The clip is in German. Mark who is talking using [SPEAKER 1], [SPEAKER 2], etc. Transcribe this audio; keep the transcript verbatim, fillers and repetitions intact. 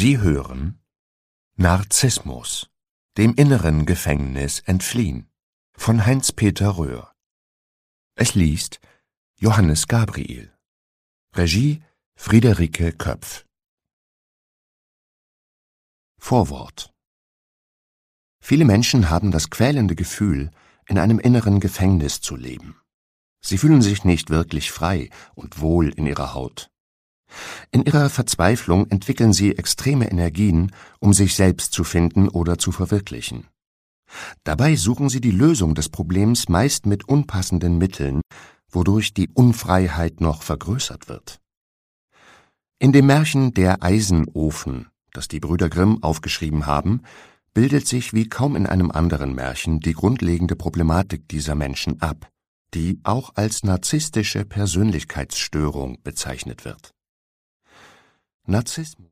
[SPEAKER 1] Sie hören Narzissmus, dem inneren Gefängnis entfliehen von Heinz-Peter Röhr. Es liest Johannes Gabriel. Regie Friederike Köpf. Vorwort. Viele Menschen haben das quälende Gefühl, in einem inneren Gefängnis zu leben. Sie fühlen sich nicht wirklich frei und wohl in ihrer Haut. In ihrer Verzweiflung entwickeln sie extreme Energien, um sich selbst zu finden oder zu verwirklichen. Dabei suchen sie die Lösung des Problems meist mit unpassenden Mitteln, wodurch die Unfreiheit noch vergrößert wird. In dem Märchen Der Eisenofen, das die Brüder Grimm aufgeschrieben haben, bildet sich wie kaum in einem anderen Märchen die grundlegende Problematik dieser Menschen ab, die auch als narzisstische Persönlichkeitsstörung bezeichnet wird. Narzissmus